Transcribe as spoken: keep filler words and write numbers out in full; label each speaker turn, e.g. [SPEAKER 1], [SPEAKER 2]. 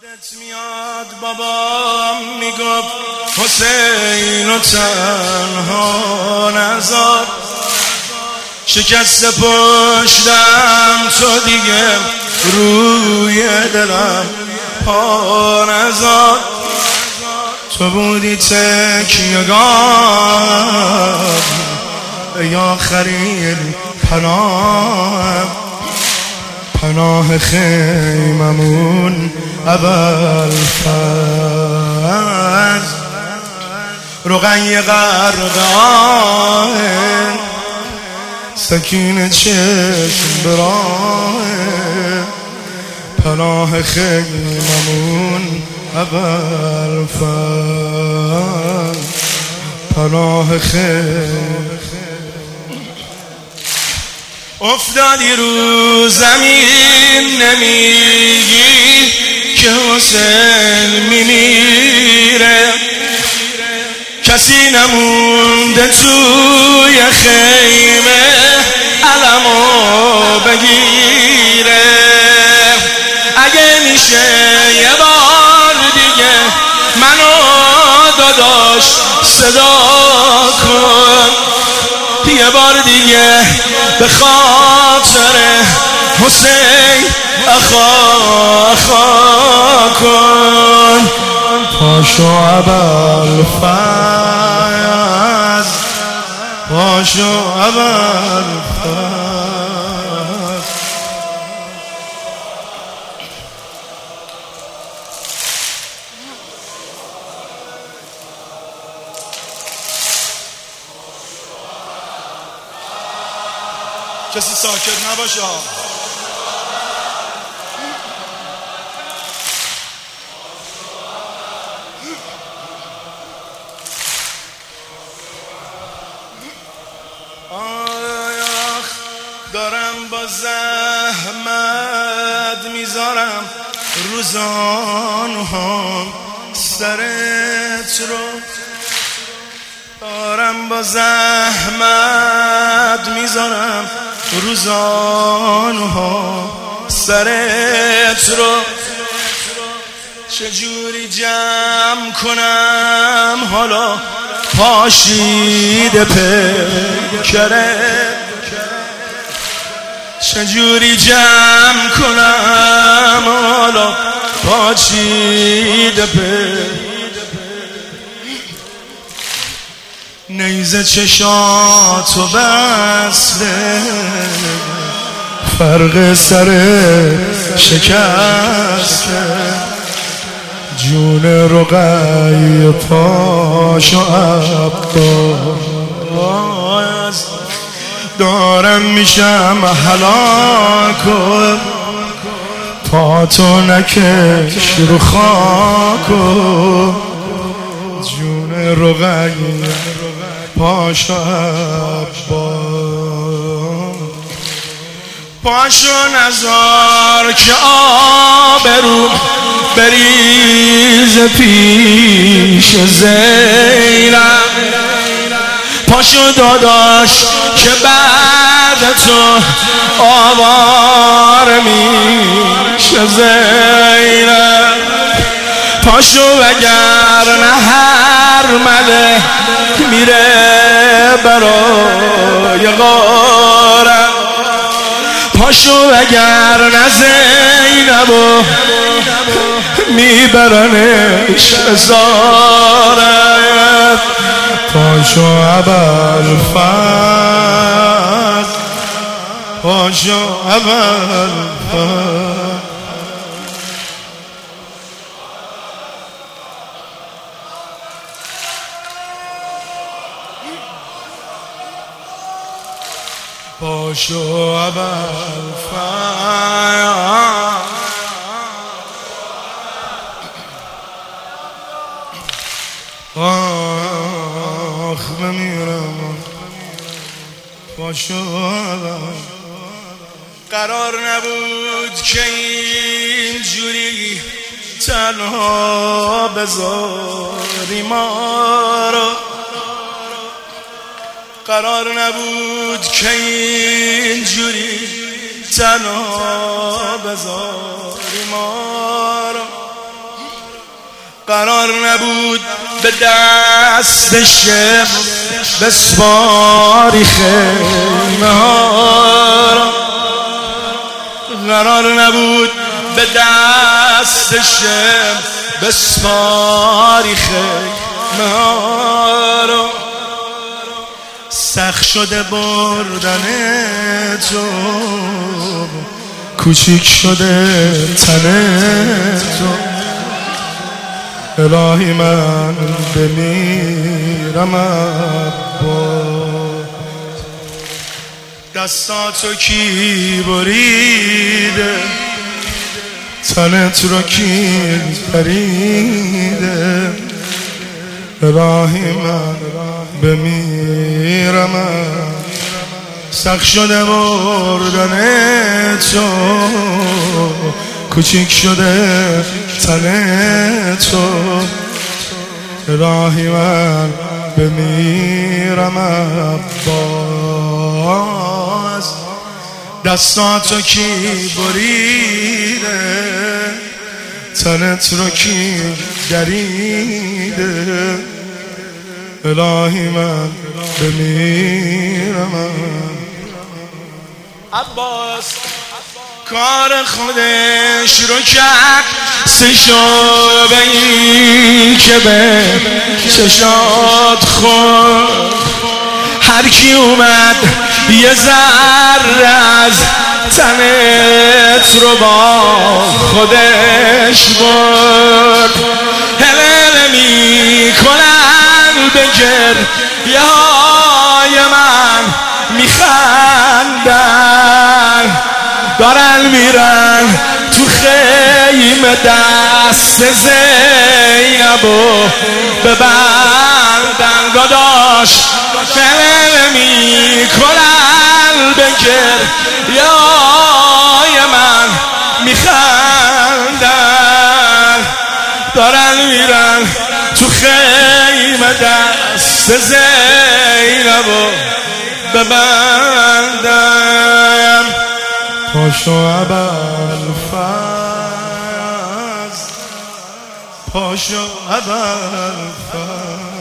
[SPEAKER 1] یادت میاد بابام میگفت حسین و تنها نذار، شکست پشتم تو دیگه روی دلم پا نذار. تو بودی تکیه‌گاه یا خرید پناه، پناه خیممون ابوالفضل. رقیه غرقه سکینه چشم براه، پناه خیممون ابوالفضل، پناه خیم. افتادی رو زمین نمیگی که حسین میمیره، کسی نمونده توی خیمه علمو بگیره. اگه میشه یه بار دیگه منو داداش صدا کن، یه بار دیگه به خاطر حسین اخا اخا کن. پاشو ابوالفضل، پاشو ابوالفضل. کسی ساکت نباشه. آخ دارم با زحمت میذارم روزانهم سرت رو، دارم با زحمت میذارم روزانها سرت رو. چجوری جمع کنم حالا پاشیده پیکره، چجوری جمع کنم حالا پاشیده پیکره. نیزه چشاتو بسته فرق سر شکسته، جون رقیه پاشو عباس. دارم میشم هلاکو، پاتو نکش رو خاکو، جون رقیه پاشو عباس. پاشو نزار که آبرو بریز پیش زینب، پاشو داداش که بعد تو آوار میشه زینب، پاشو وگر نه هر مله میره برای غارت، پاشو وگر نه زینبو میبرنش ازارت. پاشو ابوالفضل، پاشو ابوالفضل. پاشو ابوالفضل. آخ بمیرم پاشو ابوالفضل. قرار نبود که اینجوری تنها بذاری ما رو، قرار نبود که اینجوری تنها بذاری ما رو. قرار نبود به دستشم بسپاری خیمه ها را، قرار نبود به دستشم بسپاری خیمه ها را. سخت شده بردن تو، کوچیک شده تن تو. الهی من بمیرم عباس، دستاتو کی بریده، تنت رو کی پریده. الهی من بمیرم عباس، سخت شده بردن تو، کوچیک شده تن تو. الهی من بمیرم عباس، دستاتو کی بریده، تنت رو کی دریده. الهی من بمیرم عباس. کار خودش رو کرد سشو به این که به چشات خورد. هر کی اومد یه ذره از تنت رو با خودش برد. هلل میکنن به گریه های من، میخندن دارن میرن تو خیمه دست زینبو ببندن. داداش فعل میکنن به گریه های من، میخندن دارن میرن تو خیمه دست زینبو ببندن. پاشو ابوالفضل، پاشو ابوالفضل.